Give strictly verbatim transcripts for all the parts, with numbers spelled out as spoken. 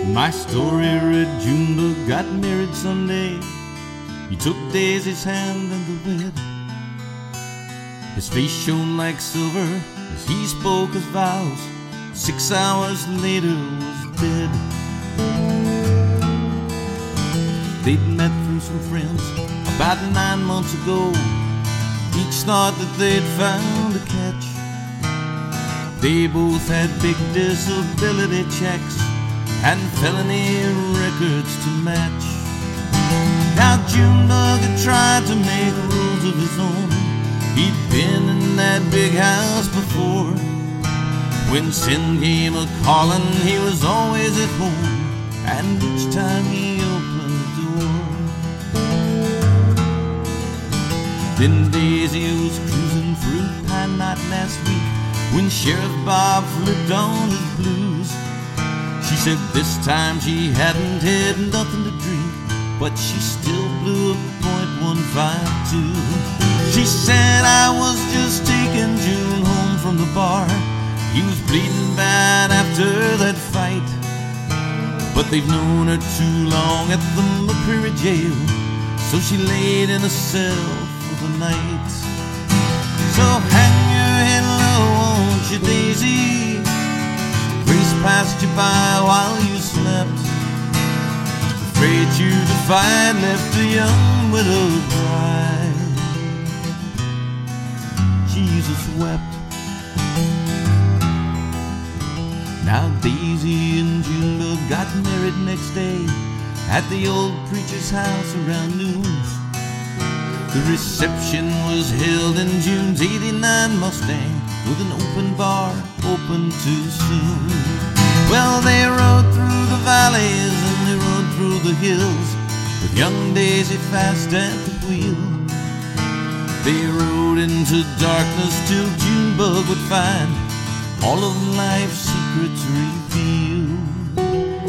My story read Junebug got married someday. He took Daisy's hand and the wed. His face shone like silver as he spoke his vows. Six hours later was dead. They'd met through some friends about nine months ago. Each thought that they'd found a catch. They both had big disability checks and felony records to match. Now Junebug had tried to make rules of his own. He'd been in that big house before. When sin came a-calling, he was always at home, and each time he opened the door. Then Daisy was cruising through Pine Knot last week when Sheriff Bob flipped on his blues. She said this time she hadn't had nothing to drink, but she still blew a point one five two. She said, I was just taking June home from the bar. He was bleeding bad after that fight, but they've known her too long at the McCreary jail, so she laid in a cell for the night. So hang your head low, won't you, Daisy? Grace passed you by while you slept. Afraid you'd find left a young widowed bride. Jesus wept. Now Daisy and Junebug got married next day at the old preacher's house around noon. The reception was held in June's eighty-nine Mustang with an open bar open too soon. Well, they rode through the valleys and they rode through the hills with young Daisy fast at the wheel. They rode into darkness till Junebug would find all of life's secrets revealed.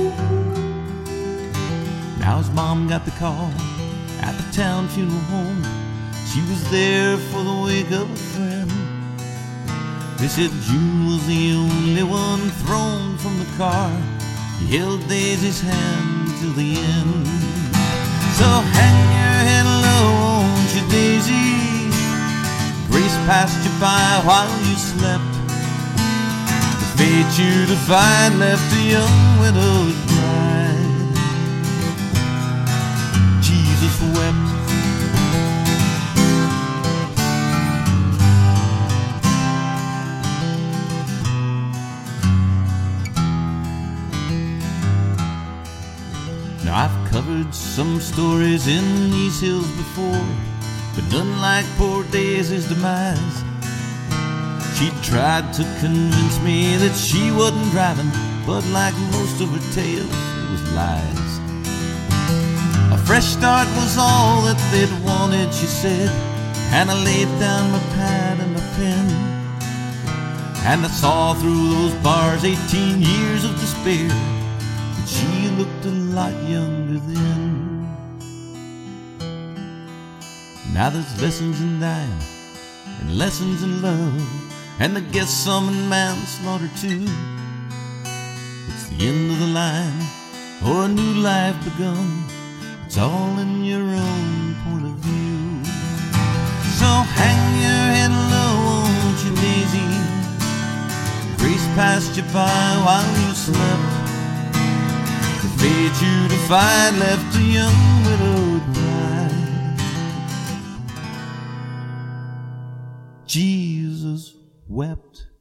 Now his mom got the call at the town funeral home. She was there for the wake of a friend. They said June was the only one thrown from the car. He held Daisy's hand till the end. So hang your head low, won't you, Daisy? Grace passed you by while you slept. Fate you to find left a young widowed bride. Jesus wept. Now I've covered some stories in these hills before, but none like poor Daisy's demise. She tried to convince me that she wasn't driving, but like most of her tales, it was lies. A fresh start was all that they'd wanted, she said, and I laid down my pad and my pen, and I saw through those bars eighteen years of despair, but she looked a lot younger then. Now there's lessons in dying and lessons in love, and I guess some in manslaughter too. It's the end of the line, or a new life begun. It's all in your own point of view. So hang your head low, won't you, Daisy? Grace passed you by while you slept. The fate you to find left a young widowed bride. Jesus wept.